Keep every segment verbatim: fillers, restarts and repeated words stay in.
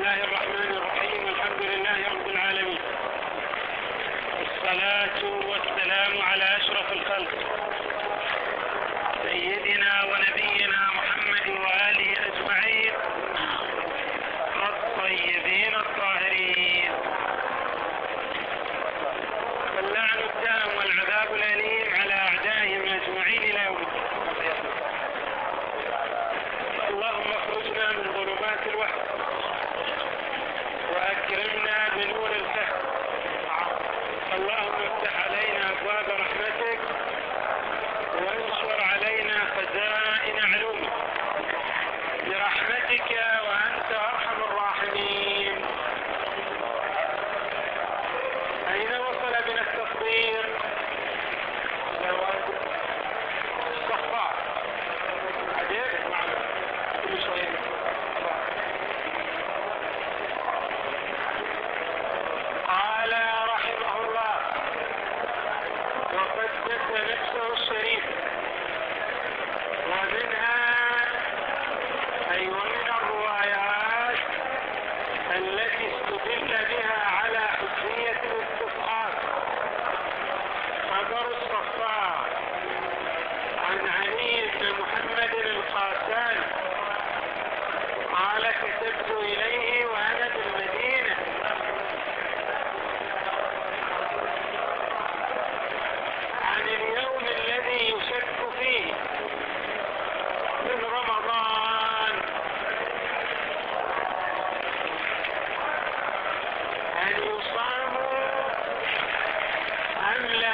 الله الرحمن الرحيم. الحمد لله رب العالمين، والصلاة والسلام على أشرف الخلق سيدنا ونبينا محمد وآله أجمعين الطيبين الطاهرين. اللعن الدائم والعذاب الأليم على أعدائهم أجمعين إلى يوم الدين. اللهم اخرجنا من ظلمات الوهم وأكرمنا بنور الفهم. اللهم افتح علينا أبواب رحمتك وانشر علينا خزائن علومك برحمتك وأنت أرحم الراحمين. أين وصل بنا التصوير؟ الصفار عجيب معنا كل شوية. قال رحمه الله: وقدس نفسه الشريف، ومنها أي ومن الروايات التي استدل بها على حجية الاستصحاب خبر الصفار عن علي بن محمد القاساني قال: كتبت إليه وأنا بالمدينة عن اليوم الذي يشك فيه من رمضان أن يصام أم لا،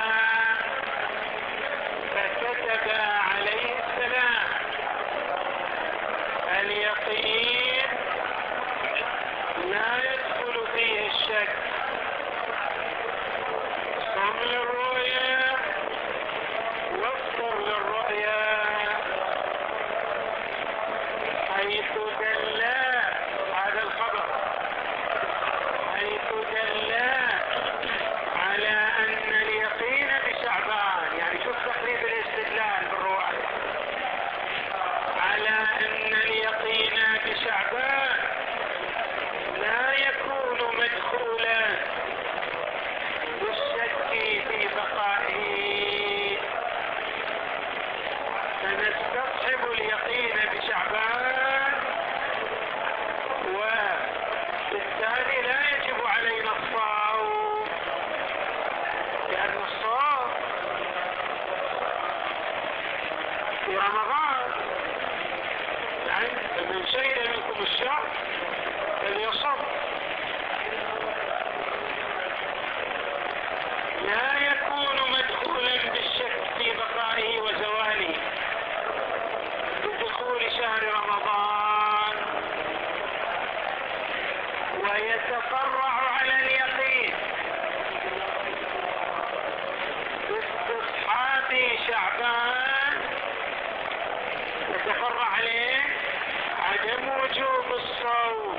فكتب عليه السلام: اليقين لا يدخل فيه الشك، صم للرؤيا وافطر للرؤيا، حيث دل هذا الخبر حيث دل على أن اليقين بشعبان. يعني شوف تقريب الاستدلال بالرواية على أن اليقين بشعبان لا يكون مدخولا بالشك في بقائه، فنستصحب اليقين بشعبان، وبالتالي لا يجب علينا الصوم، لأن الصوم في رمضان. يعني من شهد منكم الشهر فليصم. لا يكون مدخولا بالشك في بقائه وزواله بدخول شهر رمضان، ويتفرع على اليقين باستصحاب شعبان، يتفرع عليه عدم وجوب الصوم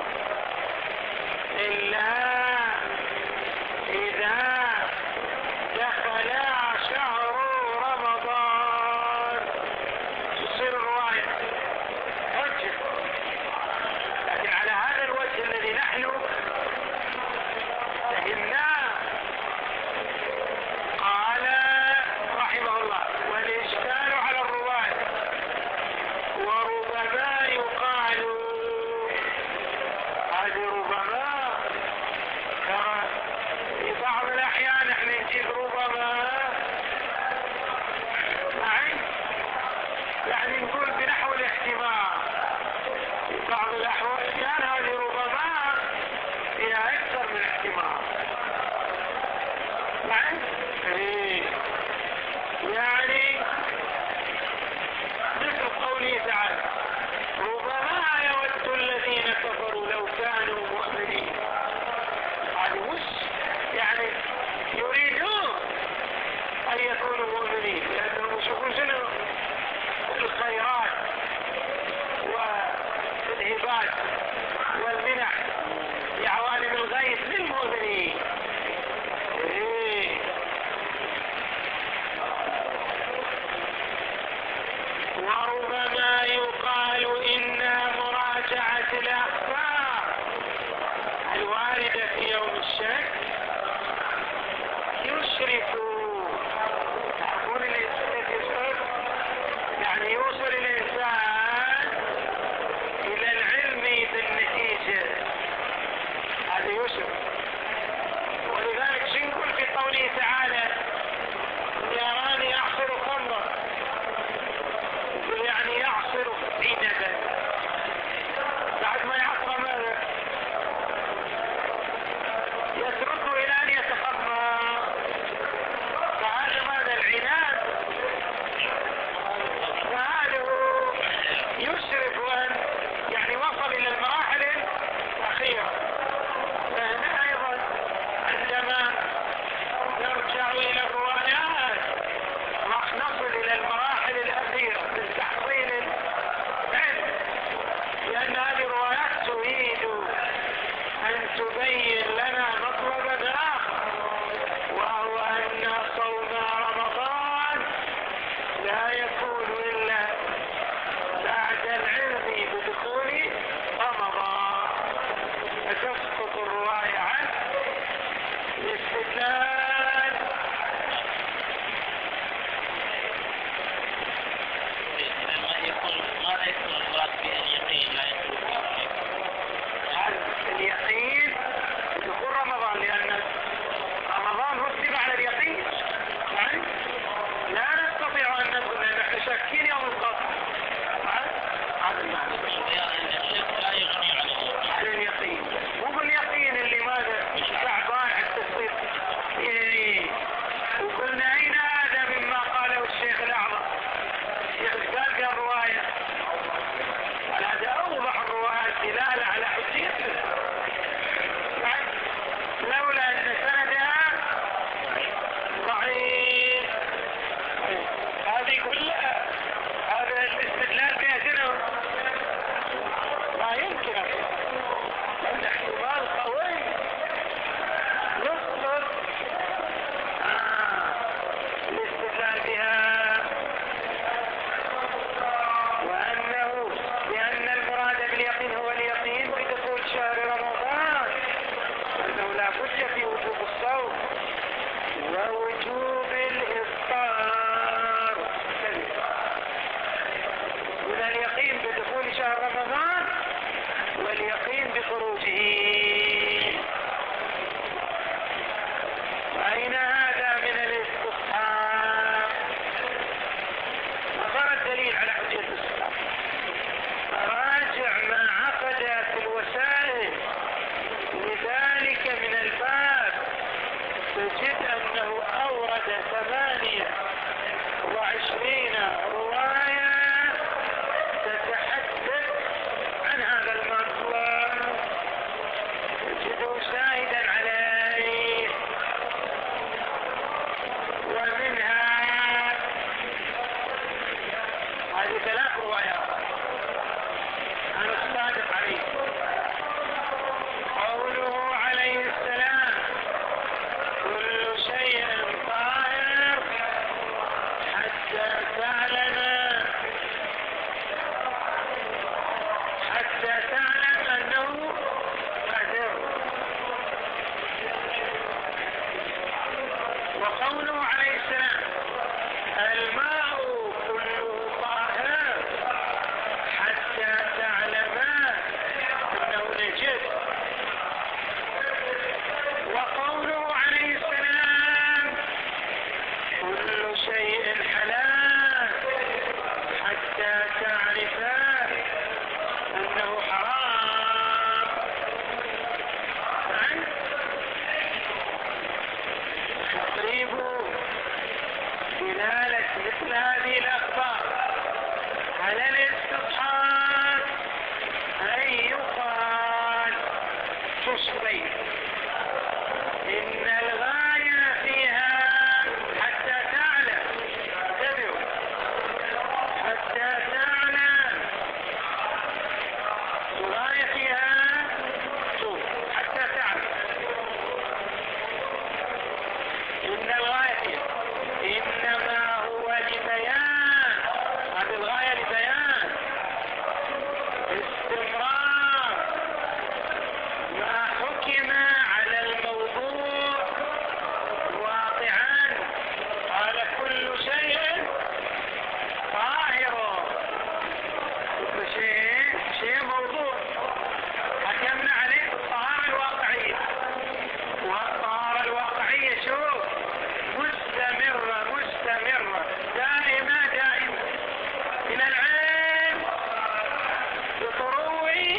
خروجه. أين هذا من الاستصحاب؟ نظر الدليل على حجية الاستصحاب. راجع ما عقد في الوسائل لذلك من الباب، تجد أنه أورد ثمانية وعشرين رواية تتحدث عن هذا المطلب، تجده شاهدا عليه. ومنها هذه ثلاث روايات عن الصادق عليه، قوله عليه السلام: كل شيء طاهر حتى تعلم حتى تعلم أنه قادر. وقوله عليه السلام: الماء كله طاهر حتى تعلم أنه نجس. وقوله عليه السلام: كل شيء حلال حتى تعرف أنه حرام. تقريب دلالة مثل هذه الأخبار على الاستصحاب أن يقال تصبي إن الغاية فيها حتى تعلم، انتبهوا، حتى تعلم، الغاية فيها شوف حتى تعلم، إن الغاية فيها إنما هو لبيان، هذه الغاية لبيان استمرار ما حكم على الموضوع واقعا. قال كل شيء طاهر، كل شيء شيء موضوع حكمنا عليه بالطهارة الواقعية، والطهارة الواقعية شوف مستمرة مستمرة دائمة دائمة إلى العين بطروع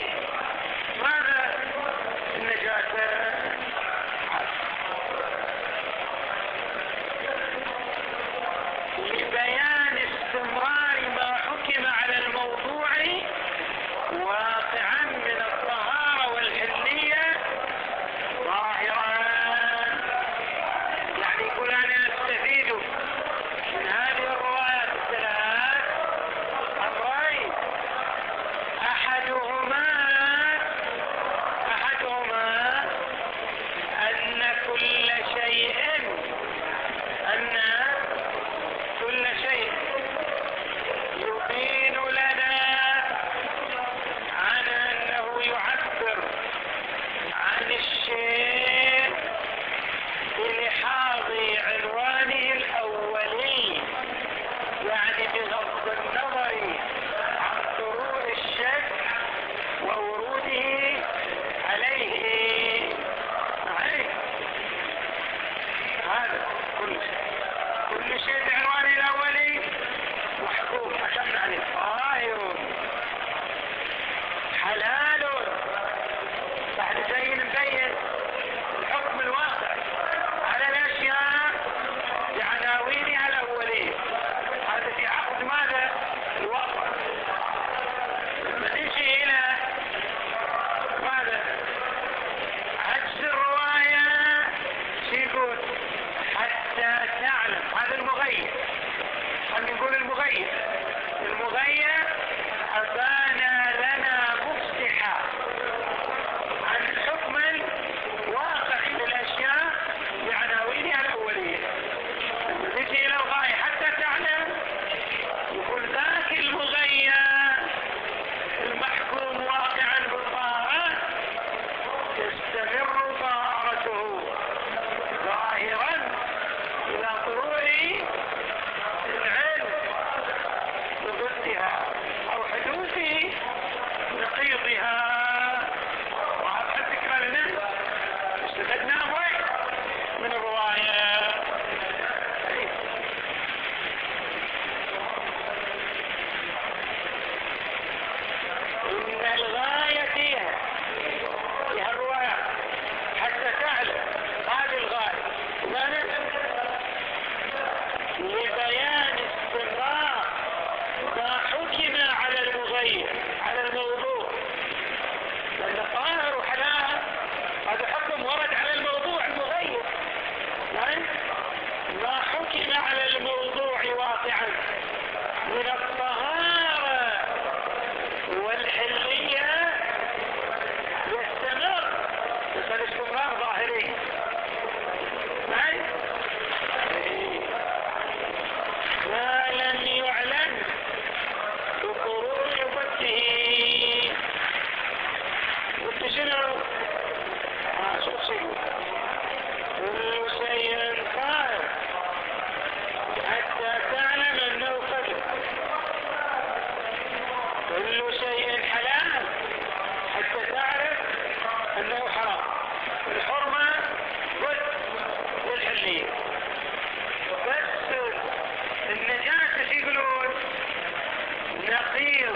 الحلية. بس النجاسة يقولون نقيض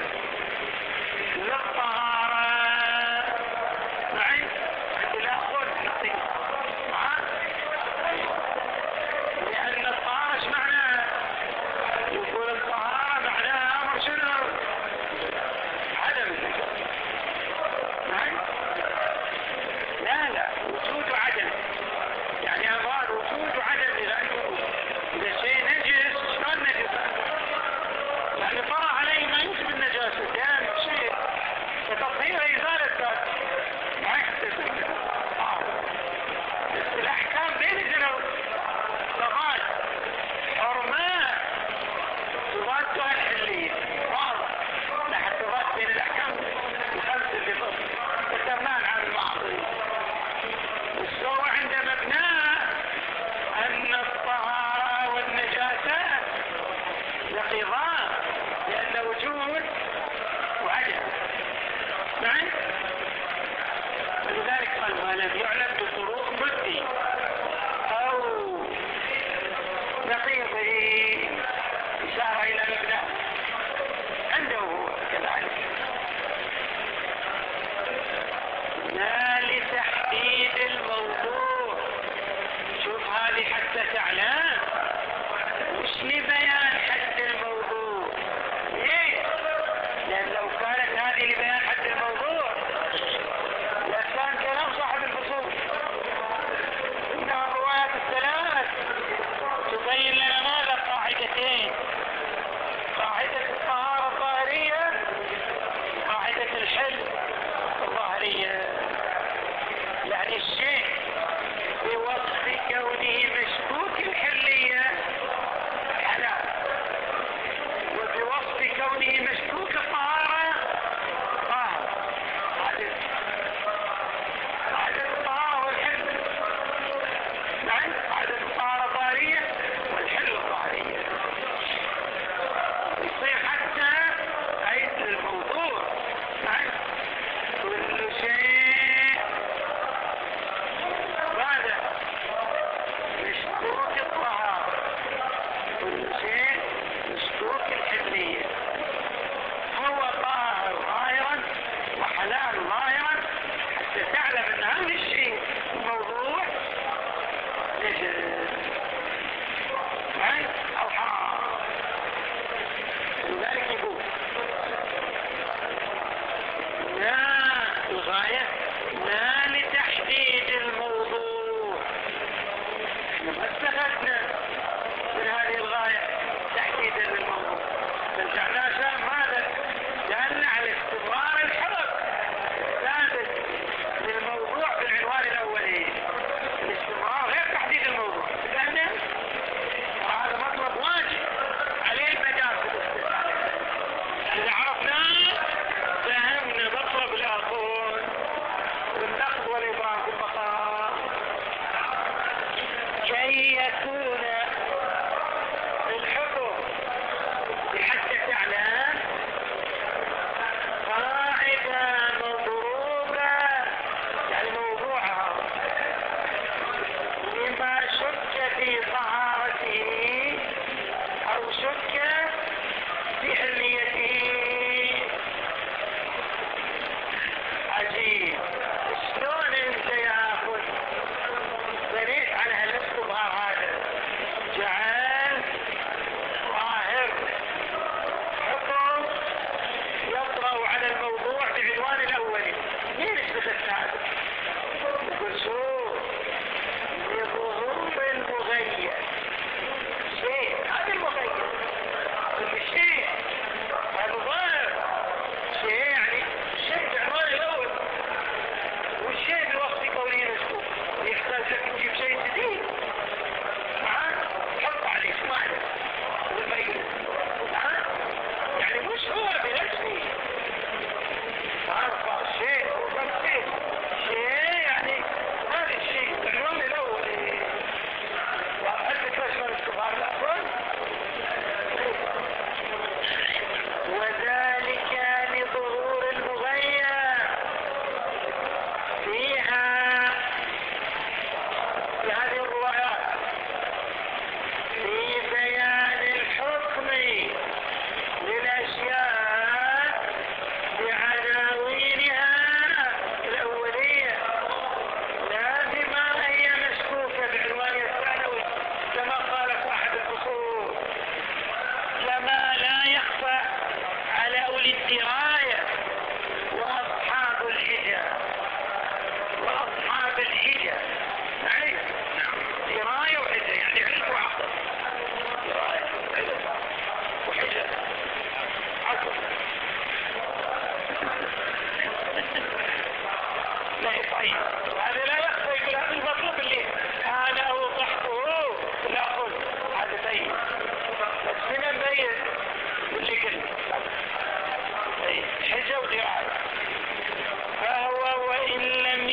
للطهارة. معي لا أقول نقيض، لأن الطهارة ايش معناها؟ يقول الطهارة معناها أمر شنو؟ عدم النجاسة. معي؟ لا لا، وجود وعدم، يعني أمراد وجود وعدم. إذا إذا شيء نجس شلون نجس؟ يعني طرأ عليه ما يوجب النجاسة، كان شيء فتطهيره إزالة ذات. ما يحتاج آه. الأحكام بين الجنوب ضغط حرمات تضادها الحلية واضح، لحد تضاد بين الأحكام الخمس اللي تتمان عن المعصية. السوء عند مبناه أن الطهارة والنجاسة نقيضان، لأن وجود وعدم. معي؟ ولذلك قال ما لم يعلم بطرق مدي أو نقيضه إشارة إلى مبناه عنده هو كذلك. ما لتحديد الموضوع، شوف هذه حتى تعلم وش لبيان حد الموضوع. ليه؟ لأن لو كانت هذه لبيان حد الموضوع لكان كلام صاحب الفصول. إنها الروايات الثلاث تبين لنا ماذا؟ قاعدتين: قاعدة الطهارة الظاهرية، قاعدة الحل الظاهرية. يعني الشيء بوصف كونه مشكوك الحلية حلال، وبوصف كونه مشكوك الطهارة طاهر. قاعدة الطهارة والحل، نعم، قاعدة الطهارة الظاهرية والحل الظاهرية. يصير حتى عيد للموضوع. نعم، كل شيء ماذا؟ مشكوك الطهارة، كل شيء مشكوك الحلية. هو طاهر ظاهرا وحلال ظاهرا، حتى تعلم ان هذا الشيء الموضوع نجس او حرام. لذلك يقول لا الغاية لا لتحديد الموضوع. احنا ما استفدنا من هذه الغاية تحديدا للموضوع، بل جعلناها عشان ماذا؟ جعلنا على استمرار الحرب الثابت للموضوع بالعنوان الأولي. الاستمرار غير تحديد الموضوع. فهمنا؟ وهذا مطلب واجب عليه المدار في الاستفادة. إذا عرفناه فهمنا مطلب الآخر والنقل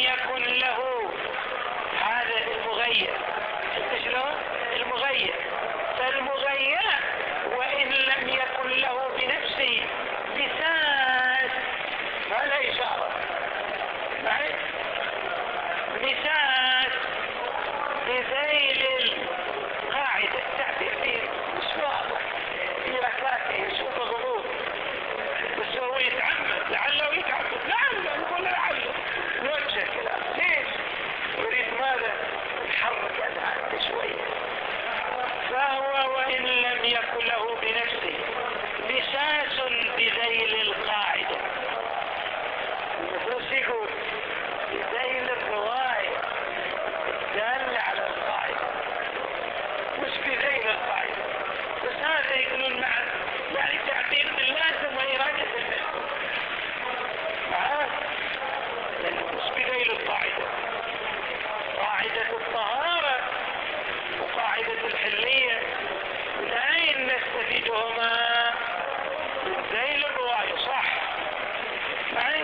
يكن له هذا المغير. شلون المغير؟ فالمغير وإن لم يكن له بنفسه مساس، ما لا إشارة معي، مساس بذيل القاعدة. التعبير فيه مش واضح في ركاته يشوف غضوب، بس هو يتعمد لعله يتعمد، لعله يقول لعله نوجه كلام. ليش؟ يريد ماذا؟ يحرك أذهانه شوية. فهو وإن لم يكن له بنفسه مساس بذيل القاعدة. النفوس يقول بذيل الرواية دال على القاعدة، مش بذيل القاعدة. بس هذا يقولون مع يعني تعبير باللازم وإرادة الملزم معاه، لأنه مش بذيل القاعدة. قاعدة الطهارة وقاعدة الحلية من أين نستفيدهما؟ من ذيل الرواية، صح معي؟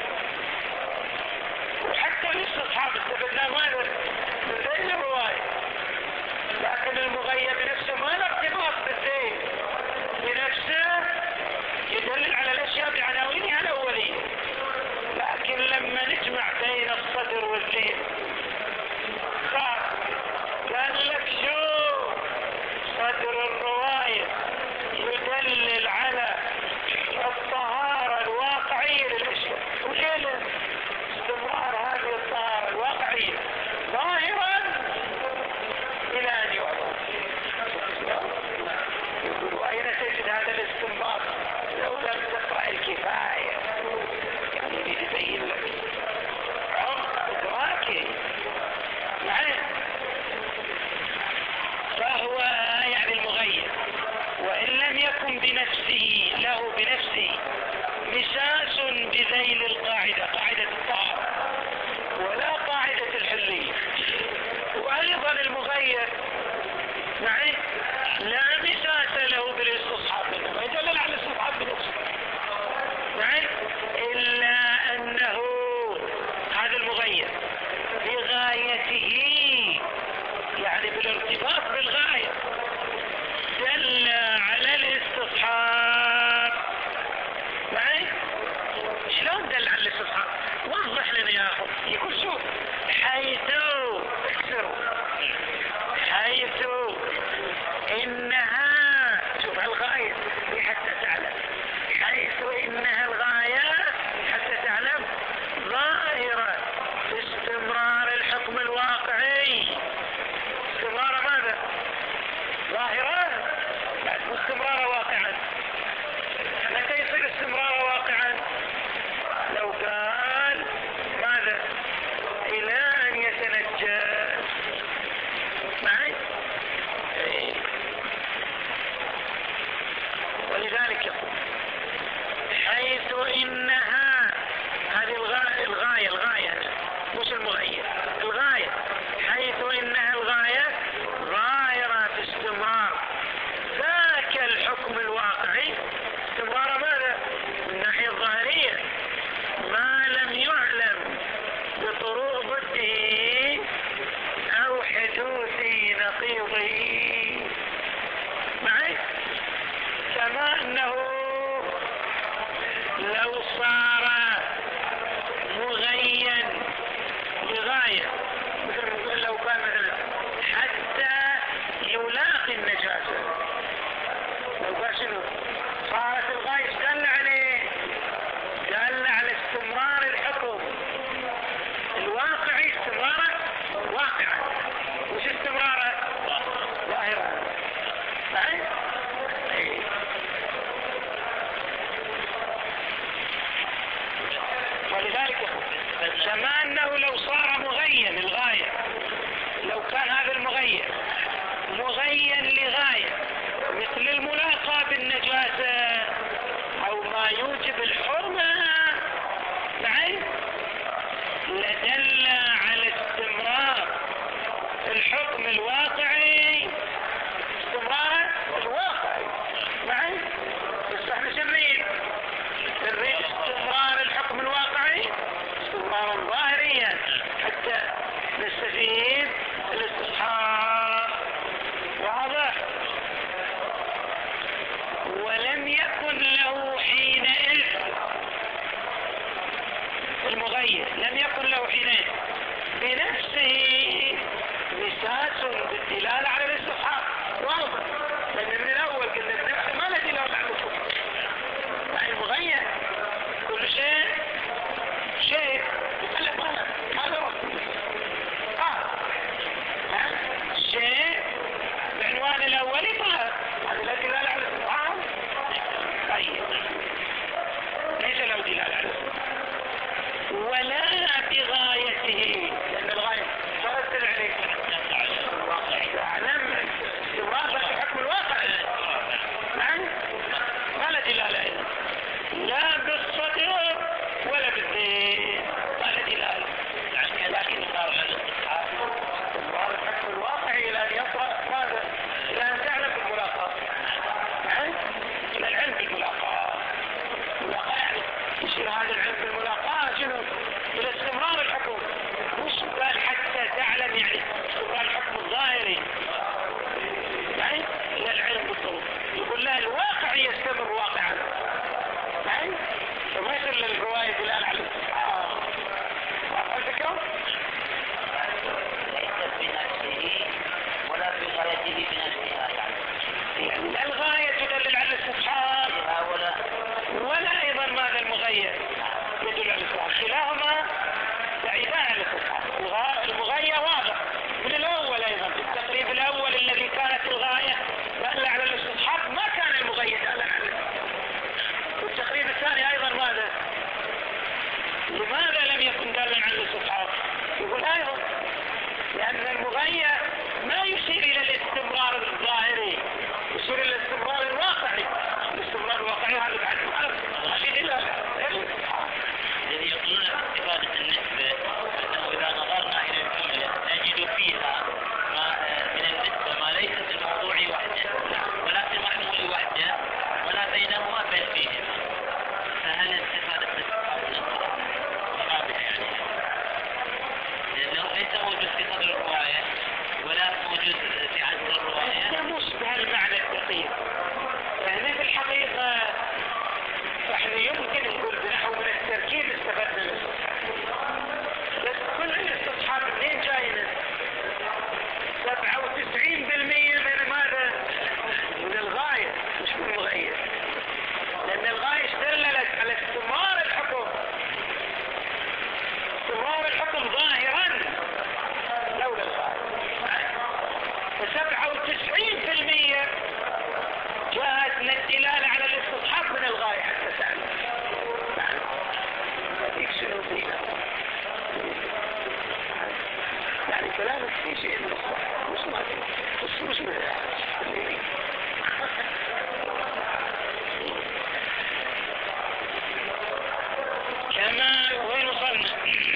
وحتى الاستصحاب استفدنا ماذا؟ من ذيل الرواية. لكن المغيب بنفسه ما له ارتباط بالذيل بنفسه، يدلل على الأشياء بعناوينها الأولية. لكن لما نجمع بين الصدر والذيل صار قال لك شو صدر الرواية يدلل على الطهارة الواقعية للأشياء، وإلى استمرار هذه الطهارة الواقعية ظاهرا إلى أن يعرف. يقول وأين تجد هذا الاستنباط لو لم تقرأ الكفاية؟ يعني يبين لك عمق إدراكه معي. فهو يعني المغير وإن لم يكن بنفسه له بنفسه مساس بذيل القاعدة، قاعدة الطهارة، ولا قاعدة الحلية. وأيضا المغير معي لا مساس له بالاستصحاب منه، ما يدلل على الاستصحاب بنفسه معي، إلا أنه هذا المغير بغايته يعني بالارتباط بالغاية دل على الاستصحاب معي. شلون دل على الاستصحاب؟ وضح لنا يا أخو. يقول شوف حيث اكسروا حيث إنها، شوف الغاية حتى تعلم، حيث إنها الغاية حتى تعلم ظاهرة استمرار الحكم الواقعي. استمرار ماذا؟ ظاهرة بعد استمرار واقعا. متى يصير استمرار واقعا؟ لو قال ماذا؟ إلى أن يتنجس معي. ولذلك يقول حيث إنها، هذه الغاية الغاية الغاية مش المغير، الغاية حيث إنها الغاية ظاهرة في استمرار ذاك الحكم الواقعي. استمرار ماذا؟ من الناحية الظاهرية ما لم يعلم بطروق ضده أو حدوث نقيضه معي. كما أنه لو صار مغين لغاية، مثل لو كان مثلا حتى يلاقي النجاسة، لو قال شنو صارت الغاية دل عليه؟ دل على استمرار الحكم الواقعي، استمراره واقعا، وش استمراره؟ ظاهرا معي. ولذلك كما أنه لو صار مغين الغاية، لو كان هذا المغين مغين لغاية مثل الملاقاة بالنجاسة أو ما يوجب الحرمة معي، لدل على استمرار الحكم الواقعي، استمرار الواقعي معي. بس احنا شنريد نريد استمرار الحكم الواقعي استمرارا ظاهريا المغير لم يكن له حينئذ بنفسه مساس بالدلالة على الاستصحاب واضح، لأن من الأول قلنا بنفسه ما له دلالة على الاستصحاب. يعني المغير كل شيء شيء يتكلم عنه هذا رأس آه شيء بعنوان الأولي طهر، هذا لا دلالة على الاستصحاب. طيب ليس له دلالة على الاستصحاب ولا بغايته، لأن الغاية ترسل عليك تعلم استمرار في حكم الواقع نعم ما له دلالة أيضا لا بالصدر ولا بالذهن ما له دلالة، لكن صار على الاستصحاب استمرار الحكم الواقعي إلى أن يطرأ ماذا؟ إلى أن تعلم بالملاقاة نعم إلى العلم بالملاقاة. الملاقاة يعني يصير هذا العلم بالملاقاة شنو؟ إلى استمرار الحكم، مش قال حتى تعلم يعني استمرار الحكم الظاهري يعني إلى العلم بالضبط. يقول لا الواقع يستمر واقعا يعني فما يصير للرواية دلالة على الاستصحاب. واضح الفكرة؟ ليس بنفسه ولا بغايته بنفسها يعني لا الغاية تدلل على الاستصحاب ولا ولا أيضا ماذا المغير يدل على الاستصحاب، كلاهما بعيدان عن الاستصحاب. المغاية واضح من الأول أيضا في التقريب الأول الذي كانت الغاية دالة على الاستصحاب ما كان المغير دالة على الاستصحاب. والتقريب الثاني أيضا ماذا؟ لماذا لم يكن دالا على الاستصحاب؟ يقول أيضا لأن المغير ما يشير إلى الاستمرار الظاهري، يشير إلى الاستمرار الواقعي. الاستمرار الواقعي هذا بعد هذه دلالة. الذي يقولون باستفادة النسبة أنه إذا نظرنا إلى الجملة نجد فيها ما من النسبة ما ليس في الموضوع وحده ولا في المحمول وحده ولا بينهما بل فيهما، فهل استفادة النسبة مشابهة يعني؟ لأنه ليس موجود في صدر الرواية ولا موجود في عدد الرواية. هذا مشبه المعنى الدقيق، يعني في الحقيقة احنا يمكن نقول بنحو من التركيب استفدنا من الاستصحاب، بس كل الاستصحاب منين جاينا؟ سبعة وتسعين بالمئة من ماذا؟ من الغاية مش من المغير، لأن الغاية اشتغلت على استمرار الحكم، استمرار الحكم ظاهرا لولا الغاية. فسبعة وتسعين بالمئة جاءت الدلالة على الاستصحاب من الغاية حتى تعلم هذيك شنو فينا يعني كلامك في شيء من الصح مش ما مش مش من كما وين وصلنا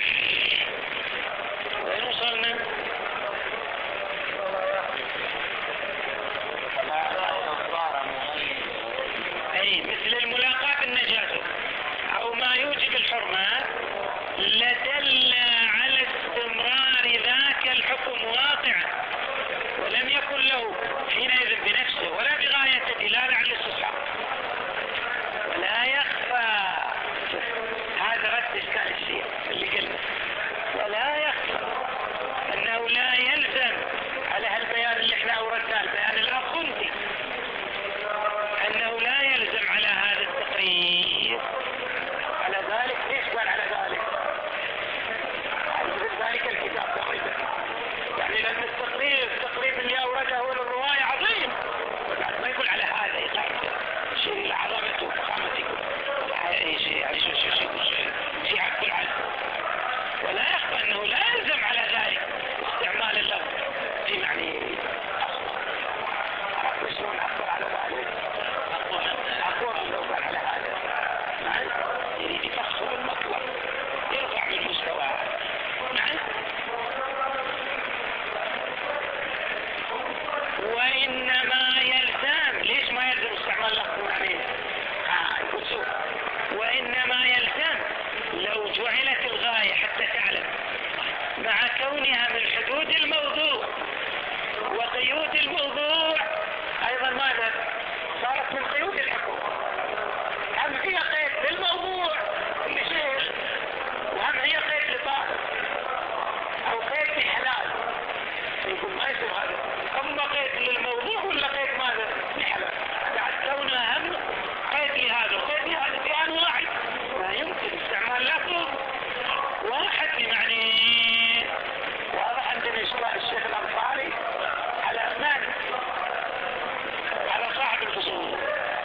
وين وصلنا أي مثل الملاقاة النجاسة أو ما يوجب الحرمة لدل على استمرار ذاك الحكم واقعا ولم يكن له حينئذ بنفسه ولا بغاية دلالة على الاستصحاب. واحد بمعنى واضح. عندنا الشيخ الأنصاري على من؟ على صاحب الفصول.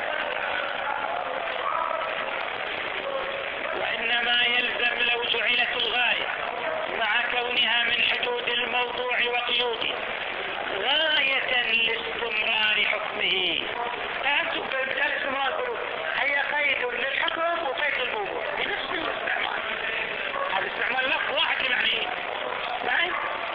وإنما يلزم لو جعلت الغاية مع كونها من حدود الموضوع وقيوده غاية لاستمرار حكمه. فهمتوا بالتالي استمرار الحكم هي قيد للحكم وقيد للموضوع بنفس الاستعمال. هذا استعمال لفظ واحد يعني معي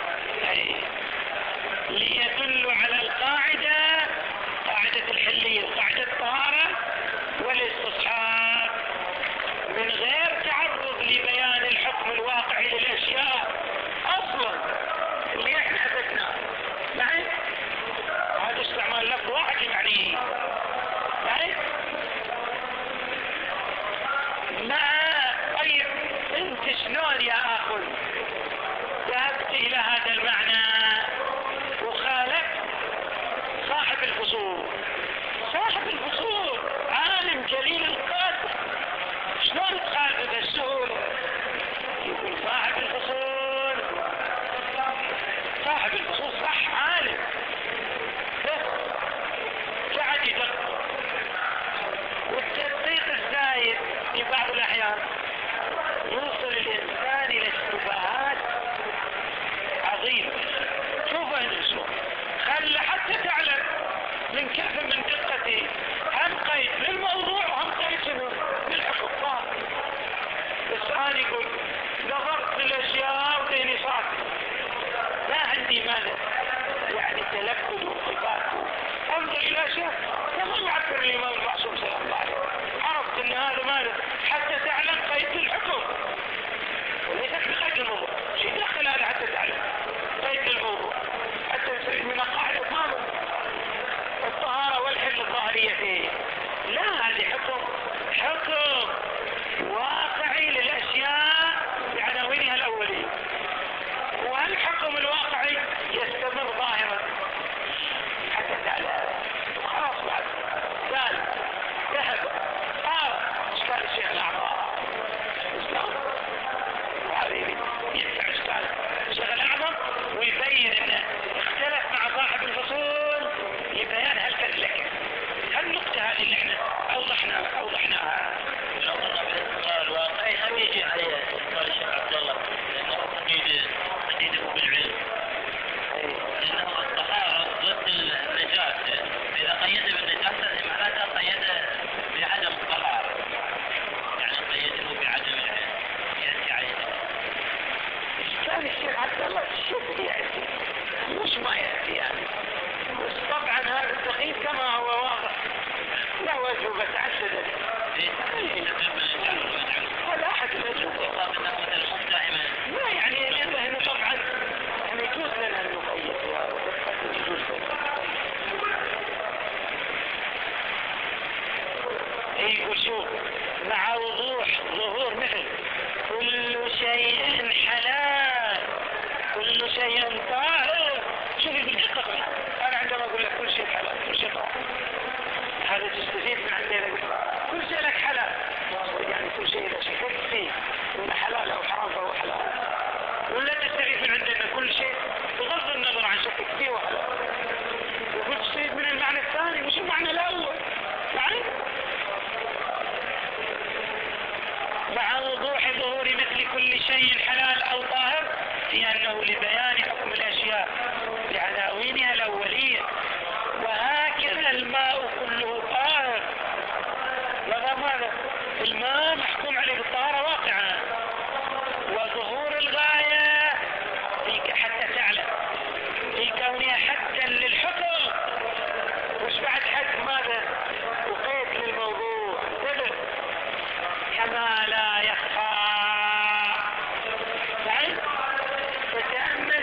ليدل على القاعدة، قاعدة الحلية وقاعدة الطهارة والاستصحاب من غير تعرض لبيان الحكم الواقعي للأشياء أصلا اللي احنا أثبتناه. معي هذا استعمال لفظ واحد يعني معي مع. طيب انت شلون يا اخو ذهبت الى هذا المعنى وخالف صاحب الفصول؟ صاحب الفصول عالم جليل القدر، شلون تخالف بالسهولة؟ يقول صاحب الفصول صاحب الفصول صح عالم قاعد يدقق. والتدقيق الزايد في بعض الأحيان يوصل الإنسان إلى اشتباهات عظيمة. شوفوا هنا شلون خلى حتى تعلم من كيف من دقته هم قيد للموضوع وهم قيد شنو للحكم. بس أنا يقول نظرت في الأشياء وديني صعب ما عندي مانع يعني تلفظ وصفات انظر الى شيء كما يعبر الامام المعصوم صلى الله عليه وسلم. عرفت ان هذا ماذا حتى تعلم قيد الحكم وليس بقيد الموضوع. شيء دخل هذا حتى تعلم قيد الموضوع حتى من القاعده ماذا الطهاره والحل الظاهريه فيه. لا هذه حكم حكم واقعي للاشياء بعناوينها الاوليه، والحكم الواقعي يستمر ظاهرا حتى تعلم. خلاص بعد قال ذهب صار اشكال الشيخ الاعظم الاسلام وهذه يدفع اشكال الشيخ الاعظم ويبين انه اختلف مع صاحب الفصول لبيان هالفلسفه. هالنقطه هذه اللي احنا اوضحنا اوضحناها. لو قلنا بالاستقرار الواقعي هم يجي عليه استقرار الشيخ عبد الله لانه تقييد تقييده بالعلم، لانه الطهاره ضد النجاسه. اذا قيد بالنجاسه معناتها قيد بعدم الطهاره، يعني قيده بعدم العلم ياتي عليه. كان الشيخ عبد الله شوف ياتي مش ما ياتي يعني، بس طبعا هذا التقييد كما هو واضح لا وجه بس عدد هذا احد الوجوه. لا يعني لانه طبعا يعني يجوز لنا ان نقيد يجوز لنا. يقول شوف مع وضوح ظهور مثل كل شيء حلال كل شيء طاهر. شوف يقول دقق انا عندما اقول لك كل شيء حلال كل شيء طاهر هذا تستفيد من عندنا. كل شيء لك حلال يعني كل شيء لك شك فيه من حلال او حرام فهو حلال، ولا تستفيد من عندنا كل شيء بغض النظر عن شكك فيه وحلال. وكل تستفيد من المعنى الثاني مش المعنى الاول يعني مع وضوح ظهور مثل كل شيء حلال او طاهر في انه لبيان حكم الاشياء بعناوينها الاوليه. وهكذا الماء كله طاهر. لما ماذا الماء محكوم عليه بالطهارة واقعا. وظهور الغاية حتى تعلم في كونها حدا للحكم مش بعد حد ماذا وقيد للموضوع انتبه كما لا يخفى. يعني فتأمل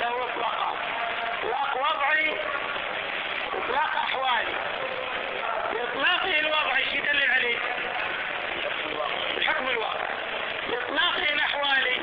له اطلاقات، اطلاق وضعي اطلاق احوالي. باطلاقه الوضعي ايش يدلل عليه؟ الحكم الواقع. باطلاقه الاحوالي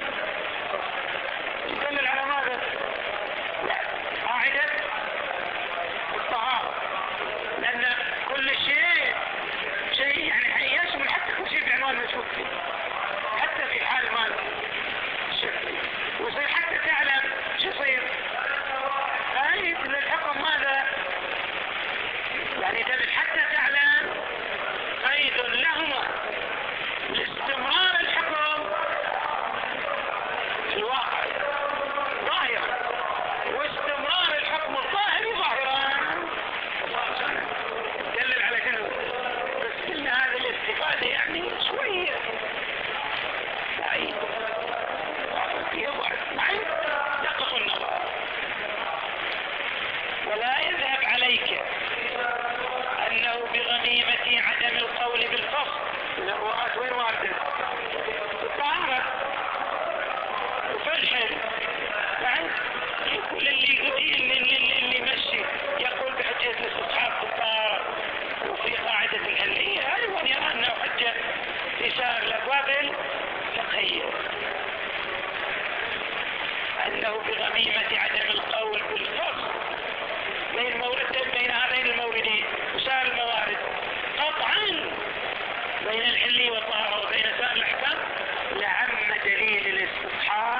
يدلل على ماذا؟ قاعدة الطهارة، لأن كل شيء شيء يعني يشمل حتى كل شيء بعنوان مشكوك فيه، حتى في حال ما شك فيه، ويصير حتى تعلم شو يصير. قايد للحكم ماذا؟ يعني دليل حتى تعلم قيد لهما لاستمرار الحكم في الواقع ظاهرا، واستمرار الحكم الظاهري ظاهرا. دلل على شنو؟ بس قلنا هذه الاستفادة يعني شوية بعيد يضعف معي دقق النظر. ولا يذهب عليك أنه بغنيمة عدم القول بالفصل. الرؤات وين واردة؟ الطهارة وفالحل بعد يقول اللي اللي اللي اللي يمشي يقول بحجة الاستصحاب في الطهارة وفي قاعدة الحلية، أيضا يرى أنه حجة في سائر الأبواب الفقهية، أنه بغميمة عدم القول بالفصل بين موردين بين هذين الموردين وسائر الموارد قطعا بين الحلي والطهارة وبين سائر الأحكام لعم دليل الاستصحاب